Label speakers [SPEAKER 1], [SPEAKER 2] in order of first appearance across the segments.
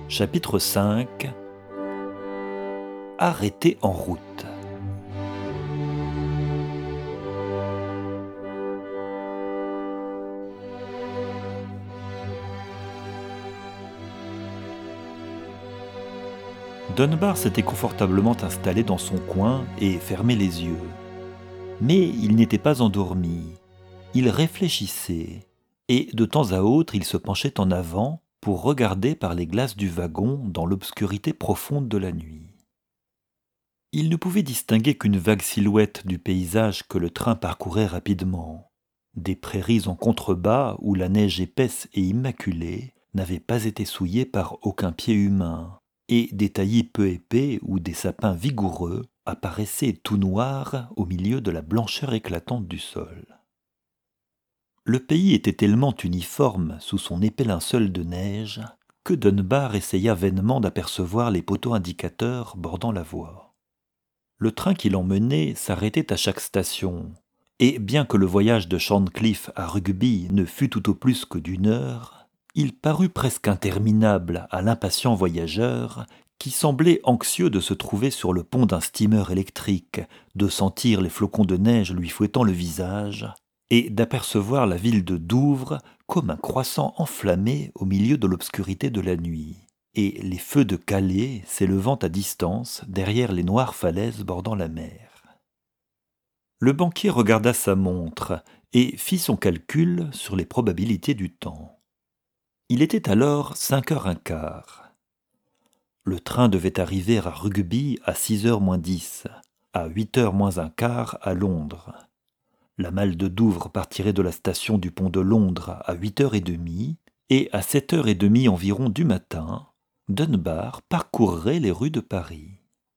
[SPEAKER 1] Chapitre 5. Arrêté en route. Dunbar s'était confortablement installé dans son coin et fermait les yeux. Mais il n'était pas endormi. Il réfléchissait, et de temps à autre il se penchait en avant pour regarder par les glaces du wagon dans l'obscurité profonde de la nuit. Il ne pouvait distinguer qu'une vague silhouette du paysage que le train parcourait rapidement. Des prairies en contrebas où la neige épaisse et immaculée n'avait pas été souillée par aucun pied humain, et des taillis peu épais où des sapins vigoureux apparaissaient tout noirs au milieu de la blancheur éclatante du sol. Le pays était tellement uniforme sous son épais linceul de neige que Dunbar essaya vainement d'apercevoir les poteaux indicateurs bordant la voie. Le train qui l'emmenait s'arrêtait à chaque station, et bien que le voyage de Shandcliffe à Rugby ne fût tout au plus que d'1 heure, il parut presque interminable à l'impatient voyageur qui semblait anxieux de se trouver sur le pont d'un steamer électrique, de sentir les flocons de neige lui fouettant le visage, et d'apercevoir la ville de Douvres comme un croissant enflammé au milieu de l'obscurité de la nuit, et les feux de Calais s'élevant à distance derrière les noires falaises bordant la mer. Le banquier regarda sa montre et fit son calcul sur les probabilités du temps. Il était alors 5h15. Le train devait arriver à Rugby à 6h moins 10, à 8h moins un quart à Londres. La malle de Douvres partirait de la station du pont de Londres à 8h30, et à 7h30 environ du matin, Dunbar parcourrait les rues de Paris.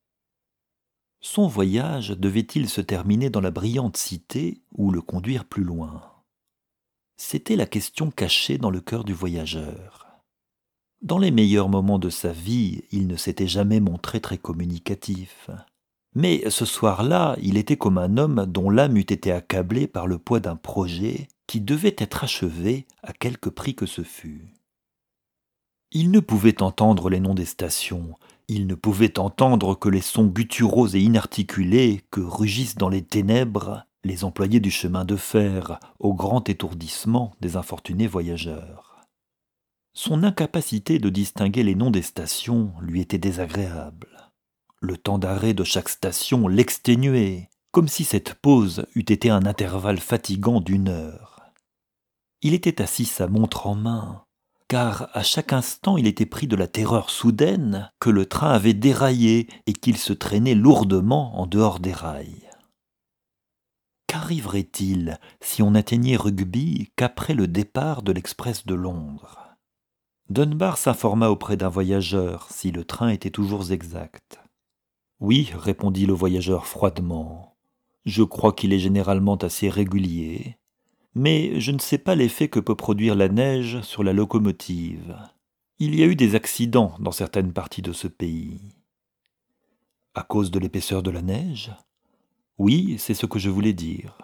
[SPEAKER 1] Son voyage devait-il se terminer dans la brillante cité ou le conduire plus loin? C'était la question cachée dans le cœur du voyageur. Dans les meilleurs moments de sa vie, il ne s'était jamais montré très communicatif. Mais ce soir-là, il était comme un homme dont l'âme eût été accablée par le poids d'un projet qui devait être achevé à quelque prix que ce fût. Il ne pouvait entendre les noms des stations, il ne pouvait entendre que les sons gutturaux et inarticulés que rugissent dans les ténèbres les employés du chemin de fer au grand étourdissement des infortunés voyageurs. Son incapacité de distinguer les noms des stations lui était désagréable. Le temps d'arrêt de chaque station l'exténuait, comme si cette pause eût été un intervalle fatigant d'1 heure. Il était assis sa montre en main, car à chaque instant il était pris de la terreur soudaine que le train avait déraillé et qu'il se traînait lourdement en dehors des rails. Qu'arriverait-il si on n'atteignait Rugby qu'après le départ de l'express de Londres? Dunbar s'informa auprès d'un voyageur si le train était toujours exact. « Oui, répondit le voyageur froidement. Je crois qu'il est généralement assez régulier, mais je ne sais pas l'effet que peut produire la neige sur la locomotive. Il y a eu des accidents dans certaines parties de ce pays. » À cause de l'épaisseur de la neige? Oui, c'est ce que je voulais dire.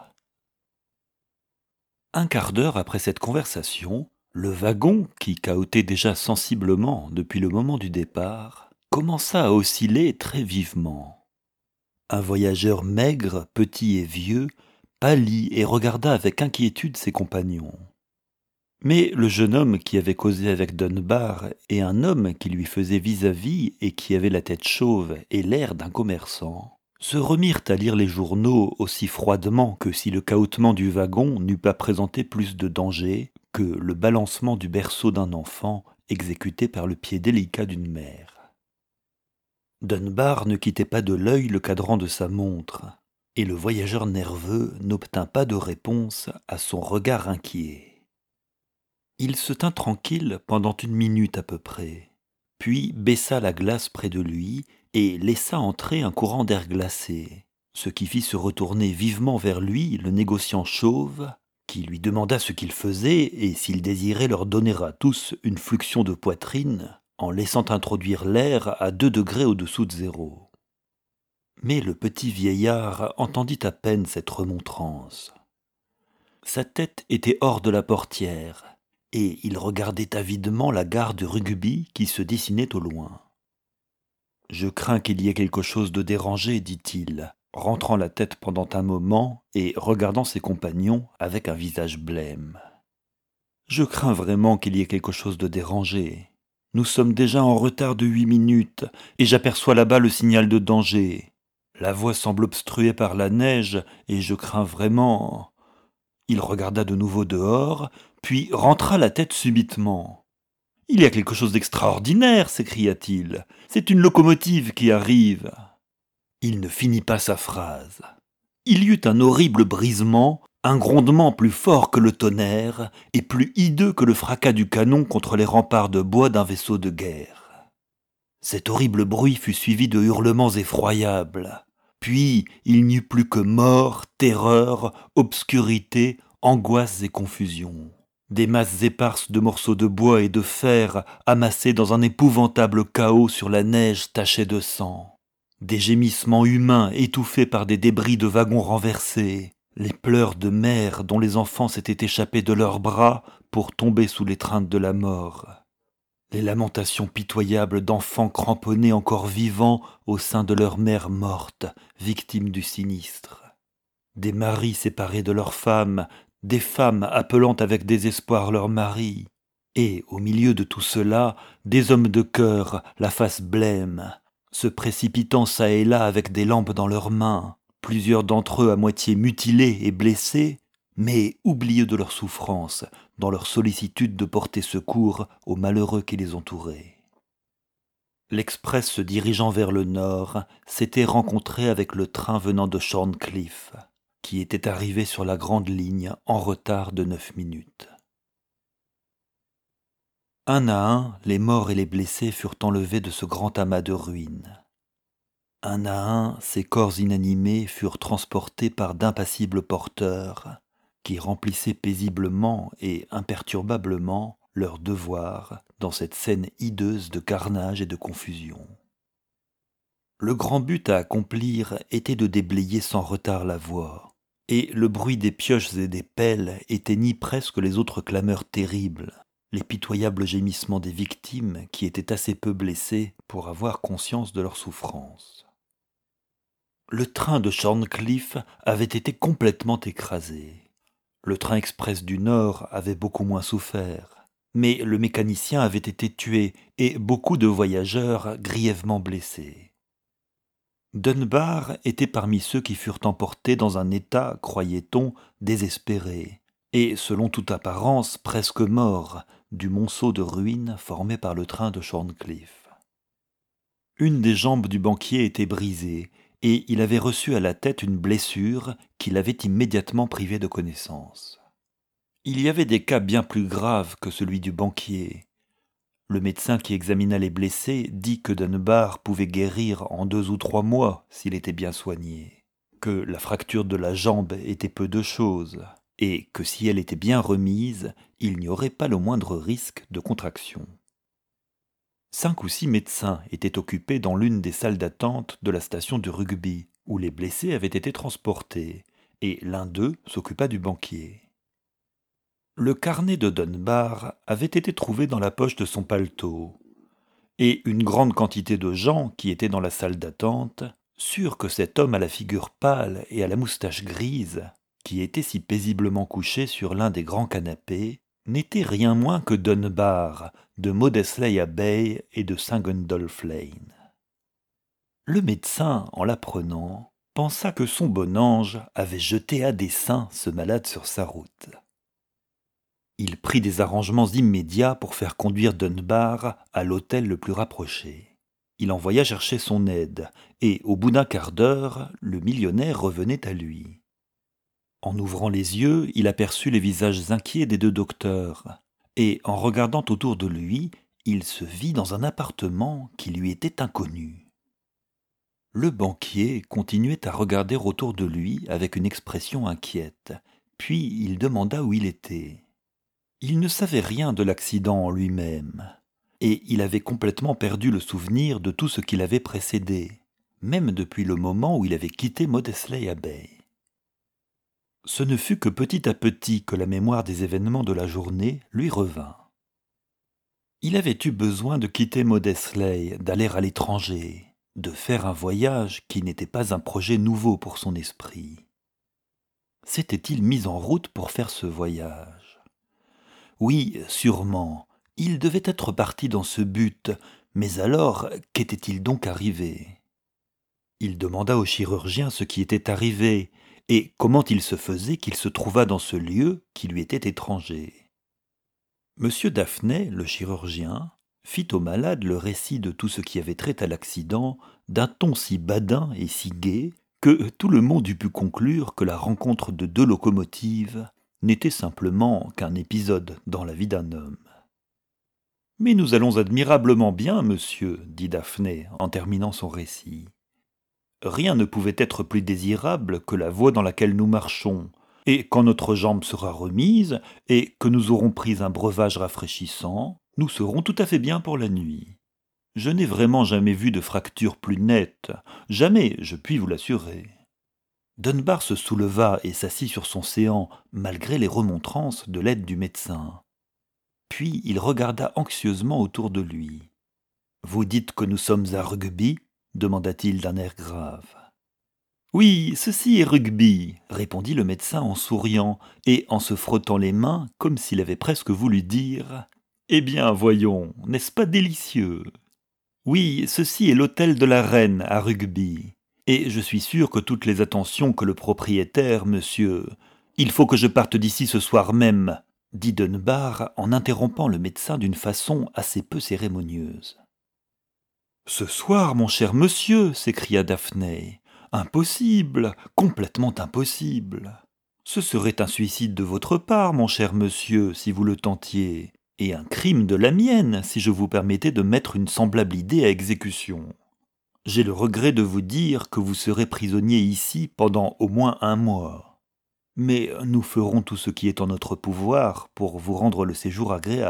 [SPEAKER 1] Un quart d'heure après cette conversation, le wagon, qui cahotait déjà sensiblement depuis le moment du départ, commença à osciller très vivement. Un voyageur maigre, petit et vieux, pâlit et regarda avec inquiétude ses compagnons. Mais le jeune homme qui avait causé avec Dunbar et un homme qui lui faisait vis-à-vis et qui avait la tête chauve et l'air d'un commerçant, se remirent à lire les journaux aussi froidement que si le cahotement du wagon n'eût pas présenté plus de danger que le balancement du berceau d'un enfant exécuté par le pied délicat d'une mère. Dunbar ne quittait pas de l'œil le cadran de sa montre, et le voyageur nerveux n'obtint pas de réponse à son regard inquiet. Il se tint tranquille pendant 1 minute à peu près, puis baissa la glace près de lui et laissa entrer un courant d'air glacé, ce qui fit se retourner vivement vers lui le négociant chauve, qui lui demanda ce qu'il faisait et s'il désirait leur donner à tous une fluxion de poitrine en laissant introduire l'air à 2 degrés au-dessous de zéro. Mais le petit vieillard entendit à peine cette remontrance. Sa tête était hors de la portière, et il regardait avidement la gare de Rugby qui se dessinait au loin. « Je crains qu'il y ait quelque chose de dérangé, dit-il, rentrant la tête pendant un moment et regardant ses compagnons avec un visage blême. « Je crains vraiment qu'il y ait quelque chose de dérangé. Nous sommes déjà en retard de 8 minutes et j'aperçois là-bas le signal de danger. La voie semble obstruée par la neige et je crains vraiment... » Il regarda de nouveau dehors, puis rentra la tête subitement. « Il y a quelque chose d'extraordinaire !» s'écria-t-il. « C'est une locomotive qui arrive !» Il ne finit pas sa phrase. Il y eut un horrible brisement, un grondement plus fort que le tonnerre et plus hideux que le fracas du canon contre les remparts de bois d'un vaisseau de guerre. Cet horrible bruit fut suivi de hurlements effroyables. Puis il n'y eut plus que mort, terreur, obscurité, angoisse et confusion. Des masses éparses de morceaux de bois et de fer amassés dans un épouvantable chaos sur la neige tachée de sang. Des gémissements humains étouffés par des débris de wagons renversés. Les pleurs de mères dont les enfants s'étaient échappés de leurs bras pour tomber sous l'étreinte de la mort. Les lamentations pitoyables d'enfants cramponnés encore vivants au sein de leur mère morte, victimes du sinistre. Des maris séparés de leurs femmes, des femmes appelant avec désespoir leurs maris. Et, au milieu de tout cela, des hommes de cœur, la face blême, se précipitant çà et là avec des lampes dans leurs mains, plusieurs d'entre eux à moitié mutilés et blessés, mais oublieux de leur souffrance, dans leur sollicitude de porter secours aux malheureux qui les entouraient. L'Express se dirigeant vers le nord s'était rencontré avec le train venant de Shorncliffe, qui était arrivé sur la grande ligne en retard de 9 minutes. Un à un, les morts et les blessés furent enlevés de ce grand amas de ruines. Un à un, ces corps inanimés furent transportés par d'impassibles porteurs, qui remplissaient paisiblement et imperturbablement leur devoir dans cette scène hideuse de carnage et de confusion. Le grand but à accomplir était de déblayer sans retard la voie, et le bruit des pioches et des pelles éteignit presque les autres clameurs terribles, les pitoyables gémissements des victimes qui étaient assez peu blessées pour avoir conscience de leur souffrance. Le train de Shorncliffe avait été complètement écrasé. Le train express du Nord avait beaucoup moins souffert, mais le mécanicien avait été tué et beaucoup de voyageurs grièvement blessés. Dunbar était parmi ceux qui furent emportés dans un état, croyait-on, désespéré, et selon toute apparence presque mort, du monceau de ruines formé par le train de Shorncliffe. Une des jambes du banquier était brisée, et il avait reçu à la tête une blessure qui l'avait immédiatement privé de connaissance. Il y avait des cas bien plus graves que celui du banquier. Le médecin qui examina les blessés dit que Dunbar pouvait guérir en 2 ou 3 mois s'il était bien soigné, que la fracture de la jambe était peu de chose, et que si elle était bien remise, il n'y aurait pas le moindre risque de contraction. 5 ou 6 médecins étaient occupés dans l'une des salles d'attente de la station de Rugby, où les blessés avaient été transportés, et l'un d'eux s'occupa du banquier. Le carnet de Dunbar avait été trouvé dans la poche de son paletot, et une grande quantité de gens qui étaient dans la salle d'attente surent que cet homme à la figure pâle et à la moustache grise, qui était si paisiblement couché sur l'un des grands canapés, n'était rien moins que Dunbar, de Maudesley Abbey et de St. Gundolph Lane. Le médecin, en l'apprenant, pensa que son bon ange avait jeté à dessein ce malade sur sa route. Il prit des arrangements immédiats pour faire conduire Dunbar à l'hôtel le plus rapproché. Il envoya chercher son aide, et au bout d'un quart d'heure, le millionnaire revenait à lui. En ouvrant les yeux, il aperçut les visages inquiets des 2 docteurs, et en regardant autour de lui, il se vit dans un appartement qui lui était inconnu. Le banquier continuait à regarder autour de lui avec une expression inquiète, puis il demanda où il était. Il ne savait rien de l'accident en lui-même, et il avait complètement perdu le souvenir de tout ce qui l'avait précédé, même depuis le moment où il avait quitté Maudesley Abbey. Ce ne fut que petit à petit que la mémoire des événements de la journée lui revint. Il avait eu besoin de quitter Maudesley, d'aller à l'étranger, de faire un voyage qui n'était pas un projet nouveau pour son esprit. S'était-il mis en route pour faire ce voyage? Oui, sûrement, il devait être parti dans ce but, mais alors qu'était-il donc arrivé? Il demanda au chirurgien ce qui était arrivé, et comment il se faisait qu'il se trouvât dans ce lieu qui lui était étranger. Monsieur Daphné, le chirurgien, fit au malade le récit de tout ce qui avait trait à l'accident d'un ton si badin et si gai que tout le monde eût pu conclure que la rencontre de deux locomotives n'était simplement qu'un épisode dans la vie d'un homme. « Mais nous allons admirablement bien, monsieur, dit Daphné en terminant son récit. Rien ne pouvait être plus désirable que la voie dans laquelle nous marchons, et quand notre jambe sera remise, et que nous aurons pris un breuvage rafraîchissant, nous serons tout à fait bien pour la nuit. Je n'ai vraiment jamais vu de fracture plus nette, jamais, je puis vous l'assurer. » Dunbar se souleva et s'assit sur son séant, malgré les remontrances de l'aide du médecin. Puis il regarda anxieusement autour de lui. « Vous dites que nous sommes à Rugby ?» demanda-t-il d'un air grave. « Oui, ceci est Rugby, » répondit le médecin en souriant et en se frottant les mains comme s'il avait presque voulu dire « Eh bien, voyons, n'est-ce pas délicieux ? Oui, ceci est l'hôtel de la Reine à Rugby, et je suis sûr que toutes les attentions que le propriétaire, monsieur... Il faut que je parte d'ici ce soir même, » dit Dunbar en interrompant le médecin d'une façon assez peu cérémonieuse. « Ce soir, mon cher monsieur, s'écria Daphné. Impossible, complètement impossible. Ce serait un suicide de votre part, mon cher monsieur, si vous le tentiez, et un crime de la mienne, si je vous permettais de mettre une semblable idée à exécution. J'ai le regret de vous dire que vous serez prisonnier ici pendant au moins 1 mois. Mais nous ferons tout ce qui est en notre pouvoir pour vous rendre le séjour agréable. »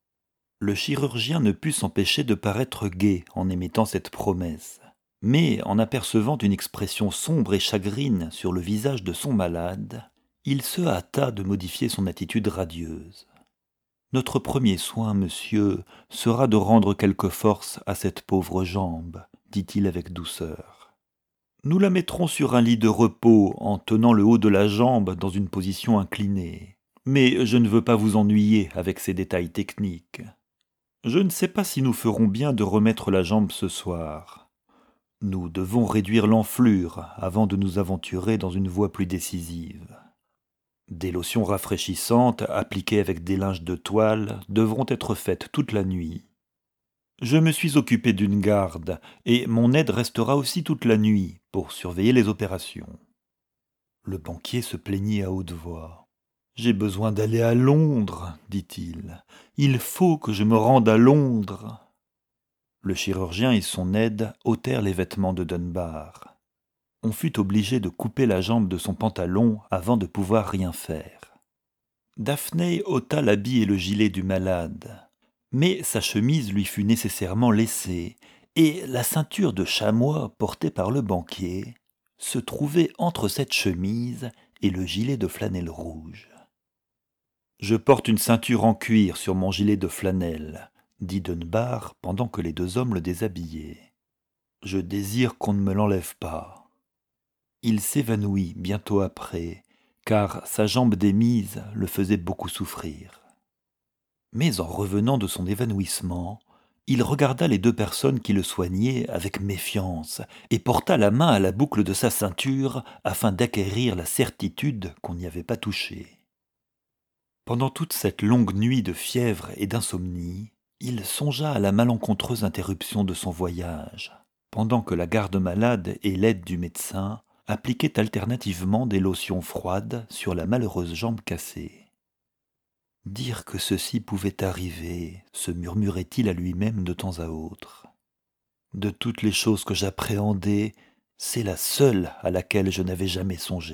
[SPEAKER 1] Le chirurgien ne put s'empêcher de paraître gai en émettant cette promesse, mais en apercevant une expression sombre et chagrine sur le visage de son malade, il se hâta de modifier son attitude radieuse. « Notre premier soin, monsieur, sera de rendre quelque force à cette pauvre jambe, » dit-il avec douceur. « Nous la mettrons sur un lit de repos en tenant le haut de la jambe dans une position inclinée. Mais je ne veux pas vous ennuyer avec ces détails techniques. Je ne sais pas si nous ferons bien de remettre la jambe ce soir. Nous devons réduire l'enflure avant de nous aventurer dans une voie plus décisive. Des lotions rafraîchissantes, appliquées avec des linges de toile, devront être faites toute la nuit. Je me suis occupé d'une garde, et mon aide restera aussi toute la nuit pour surveiller les opérations. » Le banquier se plaignit à haute voix. « J'ai besoin d'aller à Londres, dit-il. Il faut que je me rende à Londres. » Le chirurgien et son aide ôtèrent les vêtements de Dunbar. On fut obligé de couper la jambe de son pantalon avant de pouvoir rien faire. Daphné ôta l'habit et le gilet du malade, mais sa chemise lui fut nécessairement laissée, et la ceinture de chamois portée par le banquier se trouvait entre cette chemise et le gilet de flanelle rouge. « Je porte une ceinture en cuir sur mon gilet de flanelle, » dit Dunbar pendant que les 2 hommes le déshabillaient. « Je désire qu'on ne me l'enlève pas. » Il s'évanouit bientôt après, car sa jambe démise le faisait beaucoup souffrir. Mais en revenant de son évanouissement, il regarda les 2 personnes qui le soignaient avec méfiance et porta la main à la boucle de sa ceinture afin d'acquérir la certitude qu'on n'y avait pas touché. Pendant toute cette longue nuit de fièvre et d'insomnie, il songea à la malencontreuse interruption de son voyage, pendant que la garde-malade et l'aide du médecin appliquaient alternativement des lotions froides sur la malheureuse jambe cassée. « Dire que ceci pouvait arriver, » se murmurait-il à lui-même de temps à autre. « De toutes les choses que j'appréhendais, c'est la seule à laquelle je n'avais jamais songé. »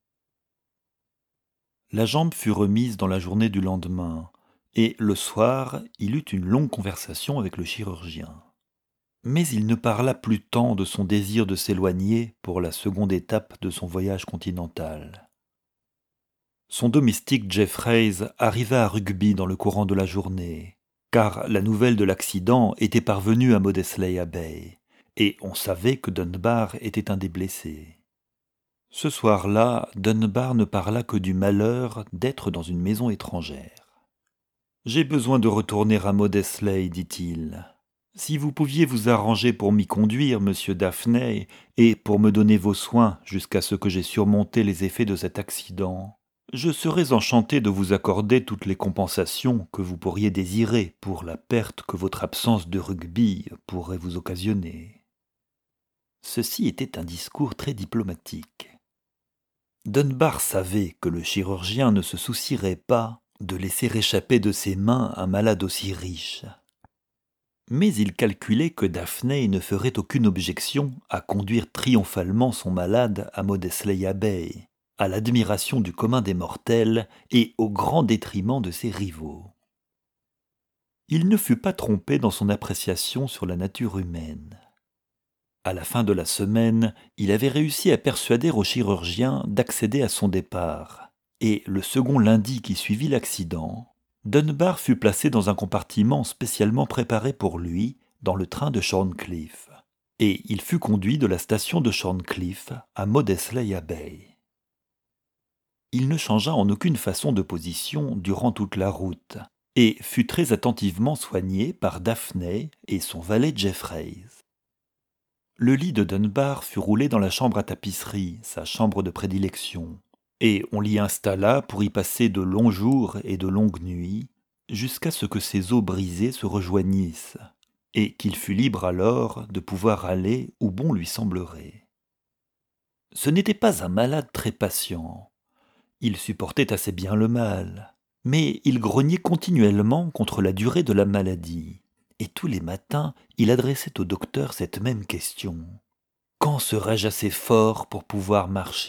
[SPEAKER 1] La jambe fut remise dans la journée du lendemain, et le soir, il eut une longue conversation avec le chirurgien. Mais il ne parla plus tant de son désir de s'éloigner pour la seconde étape de son voyage continental, Son domestique Jeffreys arriva à Rugby dans le courant de la journée, car la nouvelle de l'accident était parvenue à Maudesley Abbey, et on savait que Dunbar était un des blessés. Ce soir-là, Dunbar ne parla que du malheur d'être dans une maison étrangère. « J'ai besoin de retourner à Maudesley, dit-il. Si vous pouviez vous arranger pour m'y conduire, monsieur Daphne, et pour me donner vos soins jusqu'à ce que j'ai surmonté les effets de cet accident, je serais enchanté de vous accorder toutes les compensations que vous pourriez désirer pour la perte que votre absence de Rugby pourrait vous occasionner. » Ceci était un discours très diplomatique. Dunbar savait que le chirurgien ne se soucierait pas de laisser échapper de ses mains un malade aussi riche. Mais il calculait que Daphne ne ferait aucune objection à conduire triomphalement son malade à Maudesley Abbey, à l'admiration du commun des mortels et au grand détriment de ses rivaux. Il ne fut pas trompé dans son appréciation sur la nature humaine. À la fin de la semaine, il avait réussi à persuader au chirurgien d'accéder à son départ, et le second lundi qui suivit l'accident, Dunbar fut placé dans un compartiment spécialement préparé pour lui dans le train de Shorncliffe, et il fut conduit de la station de Shorncliffe à Maudesley Abbey. Il ne changea en aucune façon de position durant toute la route, et fut très attentivement soigné par Daphne et son valet Jeffreys. Le lit de Dunbar fut roulé dans la chambre à tapisserie, sa chambre de prédilection, et on l'y installa pour y passer de longs jours et de longues nuits, jusqu'à ce que ses os brisés se rejoignissent, et qu'il fût libre alors de pouvoir aller où bon lui semblerait. Ce n'était pas un malade très patient. Il supportait assez bien le mal, mais il grognait continuellement contre la durée de la maladie. Et tous les matins, il adressait au docteur cette même question. « Quand serai-je assez fort pour pouvoir marcher ?»